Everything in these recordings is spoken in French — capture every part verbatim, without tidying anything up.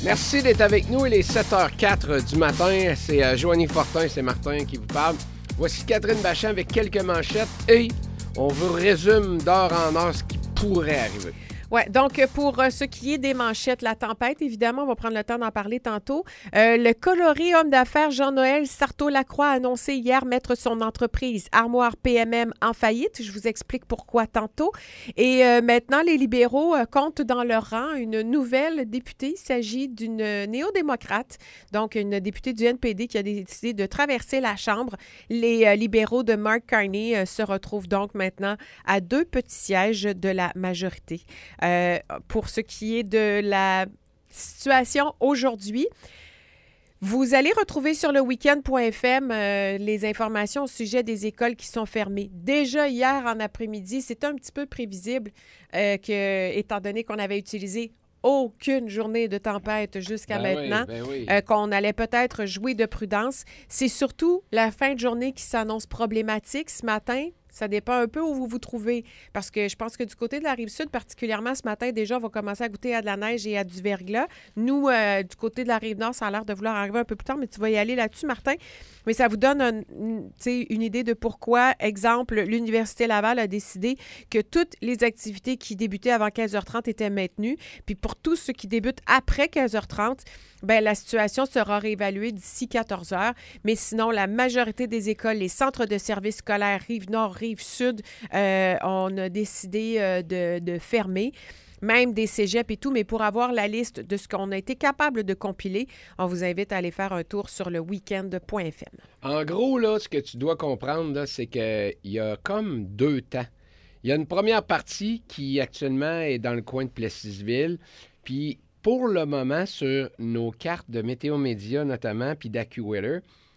Merci d'être avec nous. Il est sept heures quatre du matin. C'est euh, Joanie Fortin, c'est Martin qui vous parle. Voici Catherine Bachand avec quelques manchettes et on vous résume d'heure en heure ce qui pourrait arriver. Oui, donc pour euh, ce qui est des manchettes, la tempête, évidemment, on va prendre le temps d'en parler tantôt. Euh, le coloré homme d'affaires Jean-Noël Sartaud-Lacroix a annoncé hier mettre son entreprise Armoire P M M en faillite. Je vous explique pourquoi tantôt. Et euh, maintenant, les libéraux euh, comptent dans leur rang une nouvelle députée. Il s'agit d'une néo-démocrate, donc une députée du N P D qui a décidé de traverser la Chambre. Les euh, libéraux de Mark Carney euh, se retrouvent donc maintenant à deux petits sièges de la majorité. Euh, pour ce qui est de la situation aujourd'hui, vous allez retrouver sur le week-end point f m euh, les informations au sujet des écoles qui sont fermées. Déjà hier en après-midi, c'est un petit peu prévisible euh, que, étant donné qu'on avait utilisé aucune journée de tempête jusqu'à Ben maintenant, oui, ben oui. euh, qu'on allait peut-être jouer de prudence. C'est surtout la fin de journée qui s'annonce problématique ce matin. Ça dépend un peu où vous vous trouvez. Parce que je pense que du côté de la Rive-Sud, particulièrement ce matin, déjà, on va commencer à goûter à de la neige et à du verglas. Nous, euh, du côté de la Rive-Nord, ça a l'air de vouloir arriver un peu plus tard, mais tu vas y aller là-dessus, Martin. Mais ça vous donne un, une, une idée de pourquoi, exemple, l'Université Laval a décidé que toutes les activités qui débutaient avant quinze heures trente étaient maintenues. Puis pour tous ceux qui débutent après quinze heures trente, bien, la situation sera réévaluée d'ici quatorze heures. Mais sinon, la majorité des écoles, les centres de services scolaires Rive-Nord, Rive-Sud, euh, on a décidé euh, de, de fermer, même des cégeps et tout. Mais pour avoir la liste de ce qu'on a été capable de compiler, on vous invite à aller faire un tour sur le weekend point f m. En gros, là, ce que tu dois comprendre, là, c'est qu'il y a comme deux temps. Il y a une première partie qui actuellement est dans le coin de Plessisville, puis pour le moment, sur nos cartes de Météo Média notamment, puis d'AccuWeather,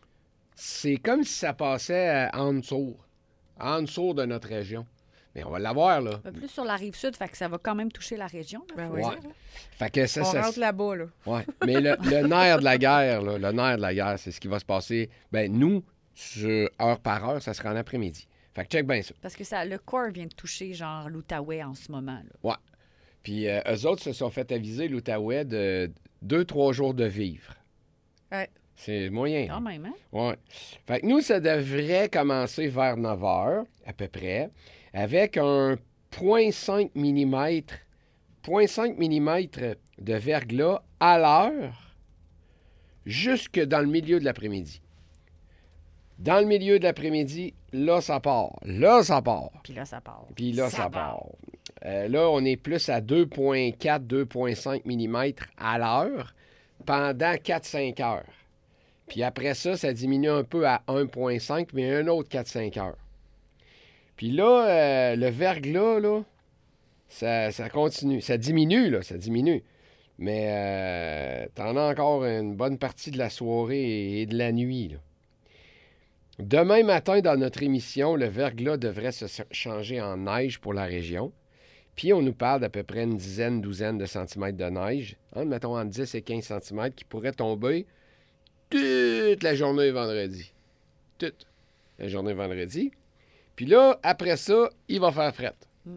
c'est comme si ça passait en dessous, en dessous de notre région. Mais on va l'avoir, là. Un peu plus sur la Rive-Sud, fait que ça va quand même toucher la région. Là, Ben faut oui. dire, Ouais. là. Fait que ça, On ça, rentre là-bas, là. ouais. Mais le, le nerf de la guerre, là, le nerf de la guerre, c'est ce qui va se passer. Ben nous, sur heure par heure, ça sera en après-midi. Fait que check bien ça. Parce que ça, le corps vient de toucher, genre, l'Outaouais en ce moment. Là. Ouais. Puis euh, eux autres se sont fait aviser, l'Outaouais, de deux, trois jours de vivre. Ouais. C'est moyen. Quand même, hein? Ouais. Fait que nous, ça devrait commencer vers neuf heures, à peu près, avec un zéro virgule cinq millimètres, zéro virgule cinq millimètres de verglas à l'heure, jusque dans le milieu de l'après-midi. Dans le milieu de l'après-midi, là, ça part. Là, ça part. Puis là, ça part. Puis là, ça, ça part. Euh, là, on est plus à deux virgule quatre, deux virgule cinq millimètres à l'heure pendant quatre à cinq heures. Puis après ça, ça diminue un peu à un virgule cinq, mais un autre quatre à cinq heures. Puis là, euh, le verglas, là, ça, ça continue. Ça diminue, là, ça diminue. Mais euh, t'en as encore une bonne partie de la soirée et de la nuit, là. Demain matin, dans notre émission, le verglas devrait se changer en neige pour la région. Puis on nous parle d'à peu près une dizaine, douzaine de centimètres de neige. Hein, mettons entre dix et quinze centimètres qui pourraient tomber toute la journée vendredi. Toute la journée vendredi. Puis là, après ça, il va faire fret. Mm.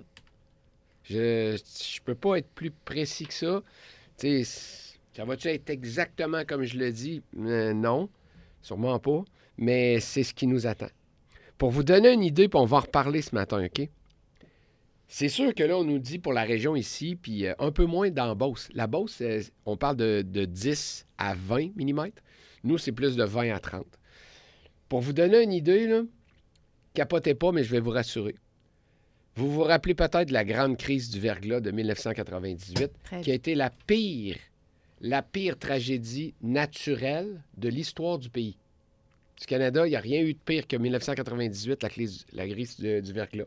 Je je peux pas être plus précis que ça. Tu sais, ça va-tu être exactement comme je le dis? Euh, non, sûrement pas. Mais c'est ce qui nous attend. Pour vous donner une idée, puis on va en reparler ce matin, OK? C'est sûr que là, on nous dit pour la région ici, puis euh, un peu moins dans Beauce. La Beauce, euh, on parle de, de dix à vingt millimètres. Nous, c'est plus de vingt à trente. Pour vous donner une idée, là, capotez pas, mais je vais vous rassurer. Vous vous rappelez peut-être de la grande crise du verglas de dix-neuf cent quatre-vingt-dix-huit, Très qui a été la pire, la pire tragédie naturelle de l'histoire du pays. Du Canada, il n'y a rien eu de pire que dix-neuf cent quatre-vingt-dix-huit, la crise, la crise du, du verglas.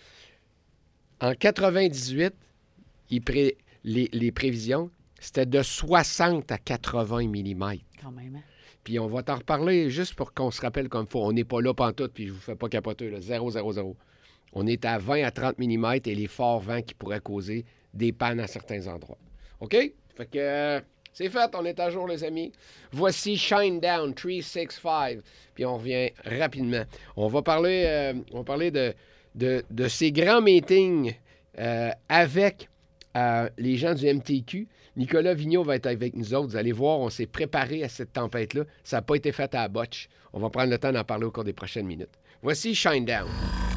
En quatre-vingt-dix-huit, il pré, les, les prévisions, c'était de soixante à quatre-vingts millimètres. Quand même, hein? Puis on va t'en reparler juste pour qu'on se rappelle comme il faut. On n'est pas là pantoute, puis je vous fais pas capoter, là, zéro, zéro, zéro. On est à vingt à trente millimètres et les forts vents qui pourraient causer des pannes à certains endroits. OK? Fait que euh, c'est fait, on est à jour, les amis. Voici Shine Down trois cent soixante-quinze. Puis on revient rapidement. On va parler, euh, on va parler de, de, de ces grands meetings euh, avec euh, les gens du M T Q. Nicolas Vigneault va être avec nous autres. Vous allez voir, on s'est préparé à cette tempête-là. Ça n'a pas été fait à la botche. On va prendre le temps d'en parler au cours des prochaines minutes. Voici Shinedown.